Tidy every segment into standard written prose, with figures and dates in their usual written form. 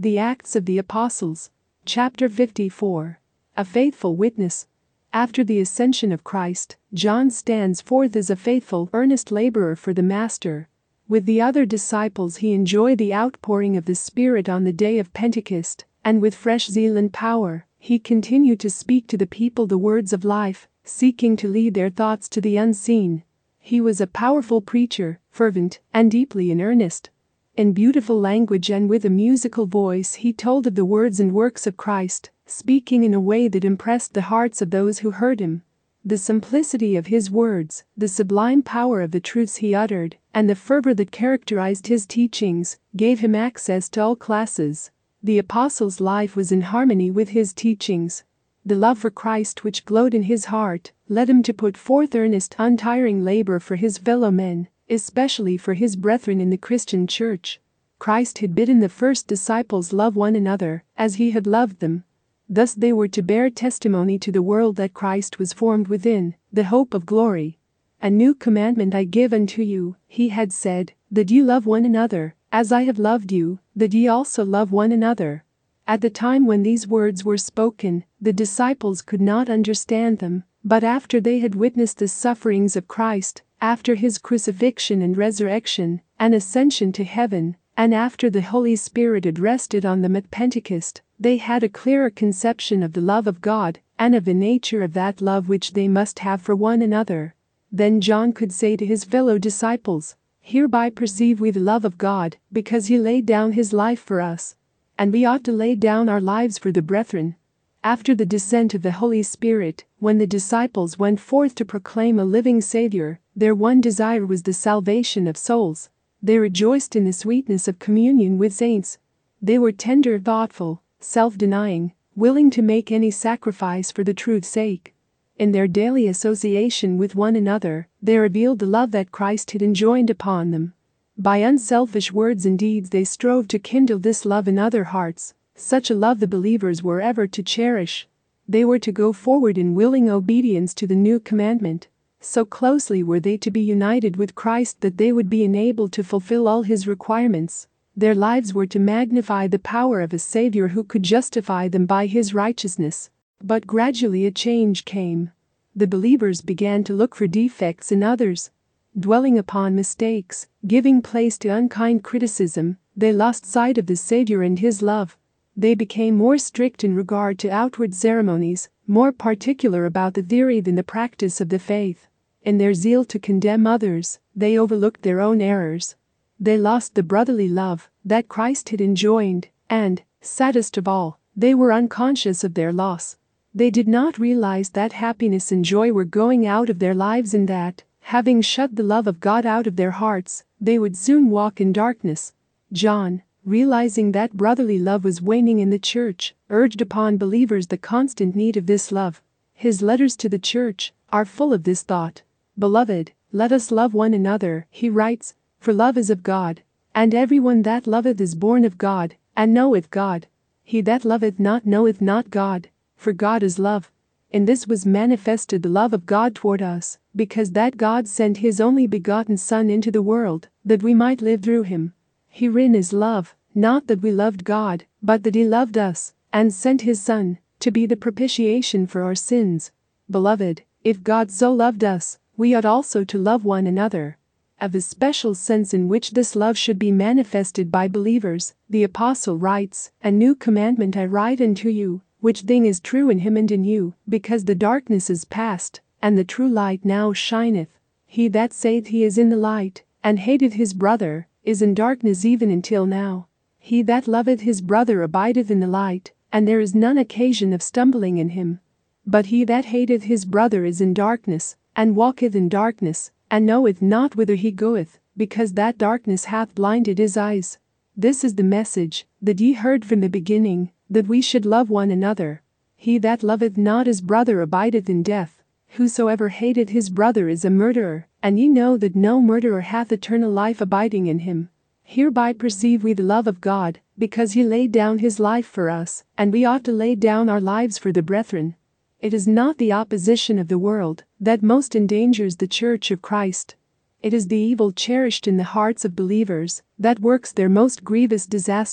The Acts of the Apostles. Chapter 54. A faithful witness. After the ascension of Christ, John stands forth as a faithful, earnest laborer for the Master. With the other disciples he enjoyed the outpouring of the Spirit on the day of Pentecost, and with fresh zeal and power, he continued to speak to the people the words of life, seeking to lead their thoughts to the unseen. He was a powerful preacher, fervent and deeply in earnest. In beautiful language and with a musical voice he told of the words and works of Christ, speaking in a way that impressed the hearts of those who heard him. The simplicity of his words, the sublime power of the truths he uttered, and the fervor that characterized his teachings, gave him access to all classes. The apostle's life was in harmony with his teachings. The love for Christ which glowed in his heart led him to put forth earnest, untiring labor for his fellow men, especially for his brethren in the Christian church. Christ had bidden the first disciples love one another as he had loved them. Thus they were to bear testimony to the world that Christ was formed within, the hope of glory. A new commandment I give unto you, he had said, that ye love one another, as I have loved you, that ye also love one another. At the time when these words were spoken, the disciples could not understand them, but after they had witnessed the sufferings of Christ, after his crucifixion and resurrection, and ascension to heaven, and after the Holy Spirit had rested on them at Pentecost, they had a clearer conception of the love of God, and of the nature of that love which they must have for one another. Then John could say to his fellow disciples, "Hereby perceive we the love of God, because he laid down his life for us. And we ought to lay down our lives for the brethren." After the descent of the Holy Spirit, when the disciples went forth to proclaim a living Savior, their one desire was the salvation of souls. They rejoiced in the sweetness of communion with saints. They were tender, thoughtful, self-denying, willing to make any sacrifice for the truth's sake. In their daily association with one another, they revealed the love that Christ had enjoined upon them. By unselfish words and deeds they strove to kindle this love in other hearts. Such a love the believers were ever to cherish. They were to go forward in willing obedience to the new commandment. So closely were they to be united with Christ that they would be enabled to fulfill all his requirements. Their lives were to magnify the power of a Savior who could justify them by his righteousness. But gradually a change came. The believers began to look for defects in others. Dwelling upon mistakes, giving place to unkind criticism, they lost sight of the Savior and his love. They became more strict in regard to outward ceremonies, more particular about the theory than the practice of the faith. In their zeal to condemn others, they overlooked their own errors. They lost the brotherly love that Christ had enjoined, and, saddest of all, they were unconscious of their loss. They did not realize that happiness and joy were going out of their lives and that, having shut the love of God out of their hearts, they would soon walk in darkness. John, realizing that brotherly love was waning in the church, urged upon believers the constant need of this love. His letters to the church are full of this thought. "Beloved, let us love one another," he writes, "for love is of God, and everyone that loveth is born of God, and knoweth God. He that loveth not knoweth not God, for God is love. In this was manifested the love of God toward us, because that God sent his only begotten Son into the world, that we might live through him. Herein is love, not that we loved God, but that he loved us, and sent his Son, to be the propitiation for our sins. Beloved, if God so loved us, we ought also to love one another." Of a special sense in which this love should be manifested by believers, the apostle writes, "A new commandment I write unto you, which thing is true in him and in you, because the darkness is past, and the true light now shineth. He that saith he is in the light, and hateth his brother, is in darkness even until now. He that loveth his brother abideth in the light, and there is none occasion of stumbling in him. But he that hateth his brother is in darkness, and walketh in darkness, and knoweth not whither he goeth, because that darkness hath blinded his eyes. This is the message that ye heard from the beginning, that we should love one another. He that loveth not his brother abideth in death. Whosoever hateth his brother is a murderer, and ye know that no murderer hath eternal life abiding in him. Hereby perceive we the love of God, because he laid down his life for us, and we ought to lay down our lives for the brethren." It is not the opposition of the world that most endangers the Church of Christ. It is the evil cherished in the hearts of believers that works their most grievous disaster,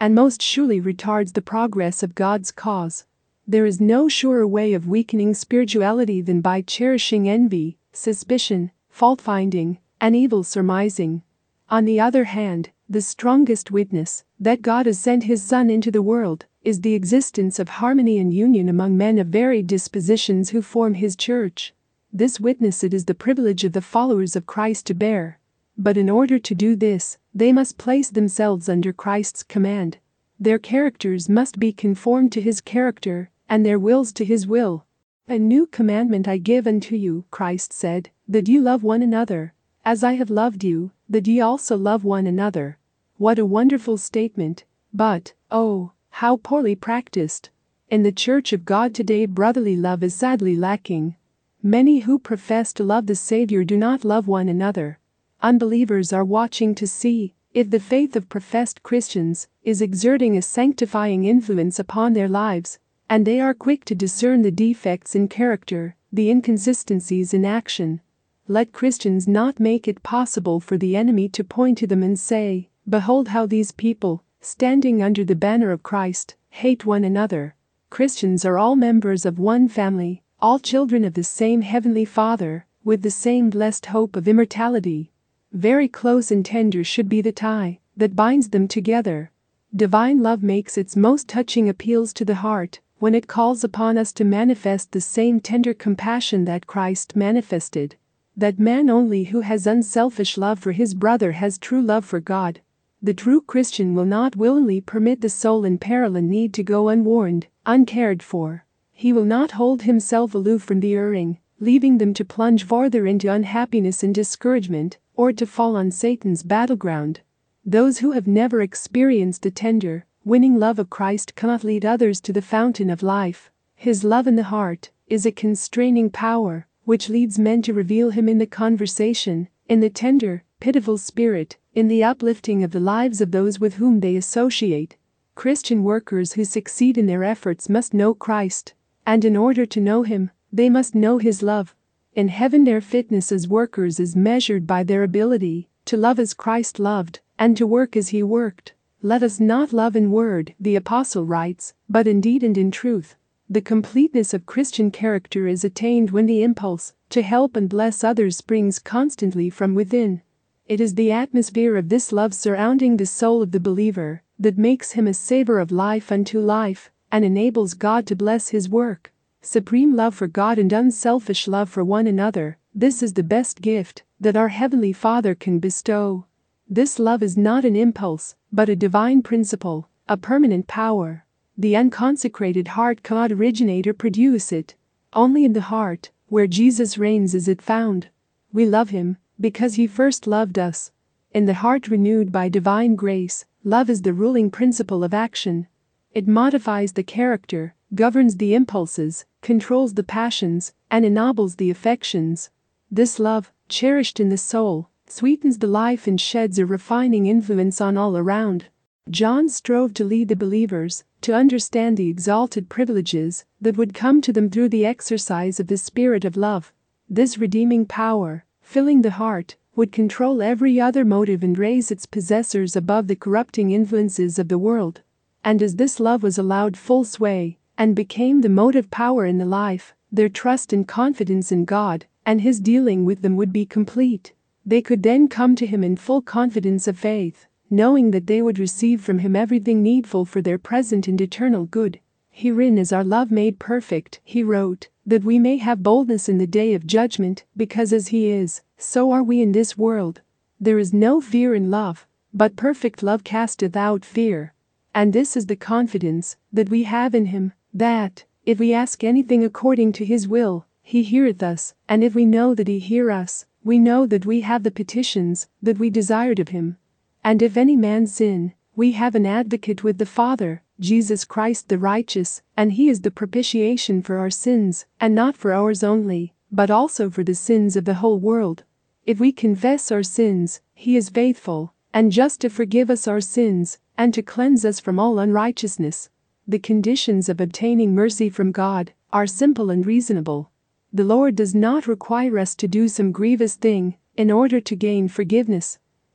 and most surely retards the progress of God's cause. There is no surer way of weakening spirituality than by cherishing envy, suspicion, fault-finding, and evil surmising. On the other hand, the strongest witness that God has sent His Son into the world is the existence of harmony and union among men of varied dispositions who form His church. This witness it is the privilege of the followers of Christ to bear. But in order to do this, they must place themselves under Christ's command. Their characters must be conformed to His character, and their wills to His will. A new commandment I give unto you, Christ said, that you love one another. As I have loved you, that ye also love one another. What a wonderful statement, but, oh, how poorly practiced. In the Church of God today, brotherly love is sadly lacking. Many who profess to love the Savior do not love one another. Unbelievers are watching to see if the faith of professed Christians is exerting a sanctifying influence upon their lives, and they are quick to discern the defects in character, the inconsistencies in action. Let Christians not make it possible for the enemy to point to them and say, "Behold how these people, standing under the banner of Christ, hate one another." Christians are all members of one family, all children of the same heavenly Father, with the same blessed hope of immortality. Very close and tender should be the tie that binds them together. Divine love makes its most touching appeals to the heart when it calls upon us to manifest the same tender compassion that Christ manifested. That man only who has unselfish love for his brother has true love for God. The true Christian will not willingly permit the soul in peril and need to go unwarned, uncared for. He will not hold himself aloof from the erring, leaving them to plunge farther into unhappiness and discouragement, or to fall on Satan's battleground. Those who have never experienced the tender, winning love of Christ cannot lead others to the fountain of life. His love in the heart is a constraining power, which leads men to reveal Him in the conversation, in the tender, pitiful spirit, in the uplifting of the lives of those with whom they associate. Christian workers who succeed in their efforts must know Christ, and in order to know Him, they must know His love. In heaven their fitness as workers is measured by their ability to love as Christ loved, and to work as He worked. Let us not love in word, the Apostle writes, but in deed and in truth. The completeness of Christian character is attained when the impulse to help and bless others springs constantly from within. It is the atmosphere of this love surrounding the soul of the believer that makes him a savor of life unto life, and enables God to bless His work. Supreme love for God and unselfish love for one another, this is the best gift that our Heavenly Father can bestow. This love is not an impulse, but a divine principle, a permanent power. The unconsecrated heart cannot originate or produce it. Only in the heart, where Jesus reigns, is it found. We love Him because He first loved us. In the heart renewed by divine grace, love is the ruling principle of action. It modifies the character, governs the impulses, controls the passions, and ennobles the affections. This love, cherished in the soul, sweetens the life and sheds a refining influence on all around. John strove to lead the believers to understand the exalted privileges that would come to them through the exercise of the Spirit of love. This redeeming power, filling the heart, would control every other motive and raise its possessors above the corrupting influences of the world. And as this love was allowed full sway, and became the motive power in the life, their trust and confidence in God and His dealing with them would be complete. They could then come to Him in full confidence of faith, knowing that they would receive from Him everything needful for their present and eternal good. "Herein is our love made perfect," He wrote, "that we may have boldness in the day of judgment, because as He is, so are we in this world. There is no fear in love, but perfect love casteth out fear. And this is the confidence that we have in Him, that, if we ask anything according to His will, He heareth us, and if we know that He hear us, we know that we have the petitions that we desired of Him. And if any man sin, we have an advocate with the Father, Jesus Christ the righteous, and He is the propitiation for our sins, and not for ours only, but also for the sins of the whole world. If we confess our sins, He is faithful and just to forgive us our sins, and to cleanse us from all unrighteousness." The conditions of obtaining mercy from God are simple and reasonable. The Lord does not require us to do some grievous thing in order to gain forgiveness.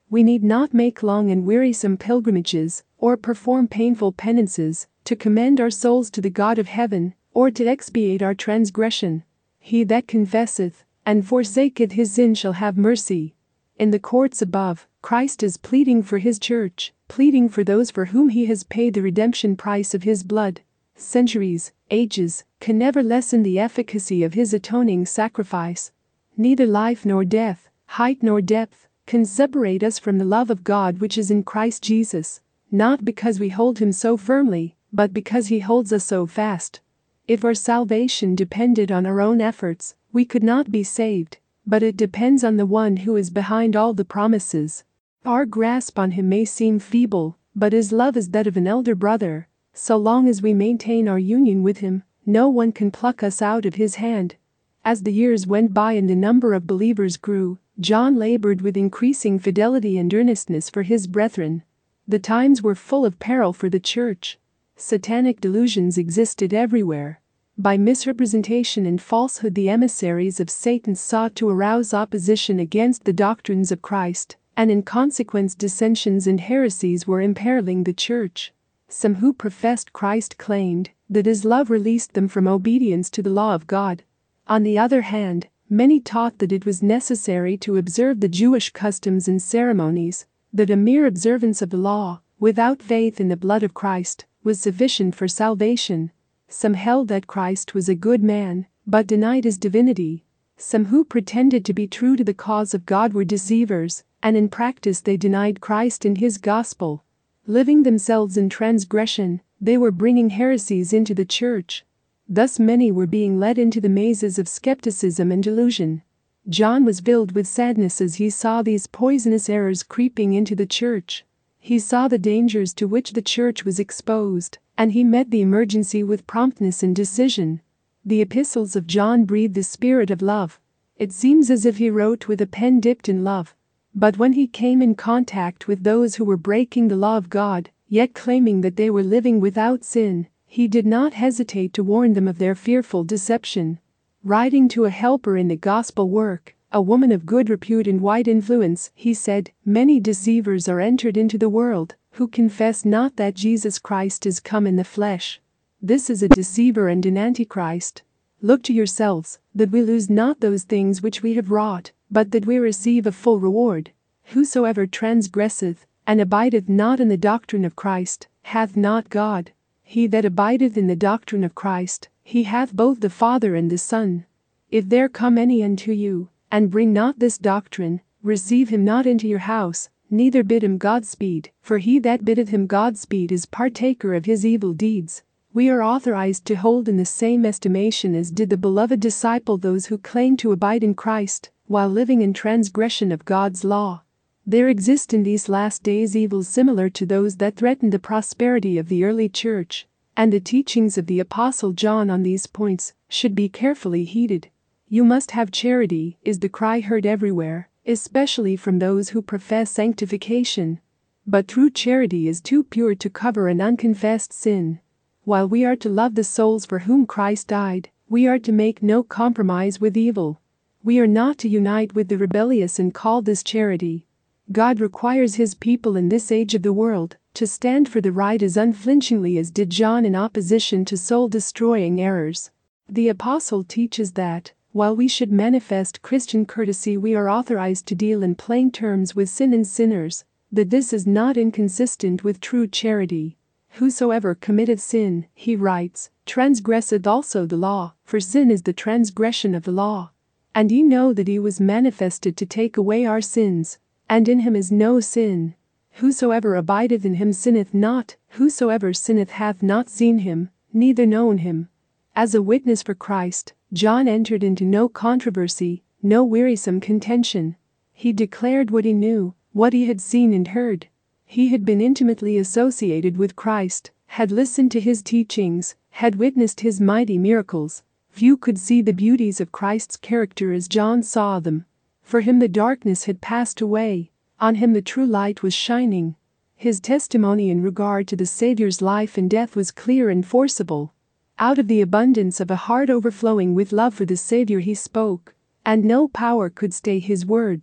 We need not make long and wearisome pilgrimages or perform painful penances to commend our souls to the God of heaven or to expiate our transgression. He that confesseth and forsaketh his sin shall have mercy. In the courts above, Christ is pleading for his church, pleading for those for whom he has paid the redemption price of his blood. Centuries, ages, can never lessen the efficacy of his atoning sacrifice. Neither life nor death, height nor depth, can separate us from the love of God which is in Christ Jesus, not because we hold him so firmly, but because he holds us so fast. If our salvation depended on our own efforts, we could not be saved, but it depends on the one who is behind all the promises. Our grasp on him may seem feeble, but his love is that of an elder brother. So long as we maintain our union with him, no one can pluck us out of his hand. As the years went by and the number of believers grew, John labored with increasing fidelity and earnestness for his brethren. The times were full of peril for the church. Satanic delusions existed everywhere. By misrepresentation and falsehood, the emissaries of Satan sought to arouse opposition against the doctrines of Christ, and in consequence dissensions and heresies were imperiling the church. Some who professed Christ claimed that his love released them from obedience to the law of God. On the other hand, many taught that it was necessary to observe the Jewish customs and ceremonies, that a mere observance of the law, without faith in the blood of Christ, was sufficient for salvation. Some held that Christ was a good man, but denied his divinity. Some who pretended to be true to the cause of God were deceivers, and in practice they denied Christ and his gospel. Living themselves in transgression, they were bringing heresies into the church. Thus many were being led into the mazes of skepticism and delusion. John was filled with sadness as he saw these poisonous errors creeping into the church. He saw the dangers to which the church was exposed, and he met the emergency with promptness and decision. The epistles of John breathe the spirit of love. It seems as if he wrote with a pen dipped in love. But when he came in contact with those who were breaking the law of God, yet claiming that they were living without sin, he did not hesitate to warn them of their fearful deception. Writing to a helper in the gospel work, a woman of good repute and wide influence, he said, "Many deceivers are entered into the world, who confess not that Jesus Christ is come in the flesh. This is a deceiver and an antichrist. Look to yourselves, that we lose not those things which we have wrought, but that we receive a full reward. Whosoever transgresseth, and abideth not in the doctrine of Christ, hath not God. He that abideth in the doctrine of Christ, he hath both the Father and the Son. If there come any unto you, and bring not this doctrine, receive him not into your house, neither bid him Godspeed, for he that biddeth him Godspeed is partaker of his evil deeds." We are authorized to hold in the same estimation as did the beloved disciple those who claim to abide in Christ, while living in transgression of God's law. There exist in these last days evils similar to those that threatened the prosperity of the early church, and the teachings of the Apostle John on these points should be carefully heeded. "You must have charity," is the cry heard everywhere, especially from those who profess sanctification. But true charity is too pure to cover an unconfessed sin. While we are to love the souls for whom Christ died, we are to make no compromise with evil. We are not to unite with the rebellious and call this charity. God requires his people in this age of the world to stand for the right as unflinchingly as did John in opposition to soul-destroying errors. The apostle teaches that, while we should manifest Christian courtesy, we are authorized to deal in plain terms with sin and sinners, that this is not inconsistent with true charity. "Whosoever committeth sin," he writes, "transgresseth also the law, for sin is the transgression of the law. And ye know that he was manifested to take away our sins, and in him is no sin. Whosoever abideth in him sinneth not, whosoever sinneth hath not seen him, neither known him." As a witness for Christ, John entered into no controversy, no wearisome contention. He declared what he knew, what he had seen and heard. He had been intimately associated with Christ, had listened to his teachings, had witnessed his mighty miracles. Few could see the beauties of Christ's character as John saw them. For him the darkness had passed away, on him the true light was shining. His testimony in regard to the Savior's life and death was clear and forcible. Out of the abundance of a heart overflowing with love for the Savior he spoke, and no power could stay his words.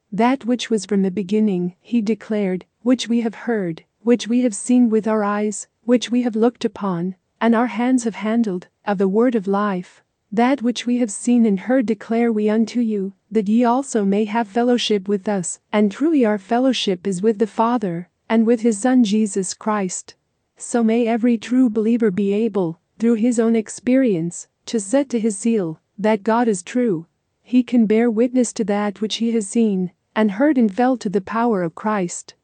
That which was from the beginning, he declared, which we have heard, which we have seen with our eyes, which we have looked upon, and our hands have handled, of the word of life. That which we have seen and heard declare we unto you, that ye also may have fellowship with us, and truly our fellowship is with the Father, and with his Son Jesus Christ. So may every true believer be able, through his own experience, to set to his seal, that God is true. He can bear witness to that which he has seen, and heard and felt to the power of Christ.